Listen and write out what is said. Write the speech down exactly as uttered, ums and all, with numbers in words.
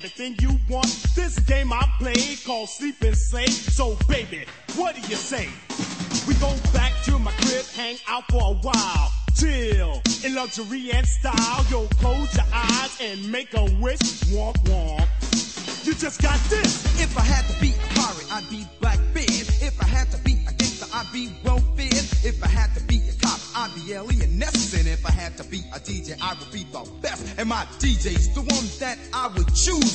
everything you want. This game I play called Sleep and Slay. So baby, what do you say? We go back to my crib, hang out for a while, chill in luxury and style. Yo, close your eyes and make a wish. Womp womp. You just got this. If I had to be a pirate, I'd be Blackbeard. If I had to be a gangster, I'd be well-fed. If I had to be a cop, I'd be Alien Ness. And if I had to be a D J, I would be the best. And my D J's the one that I would choose.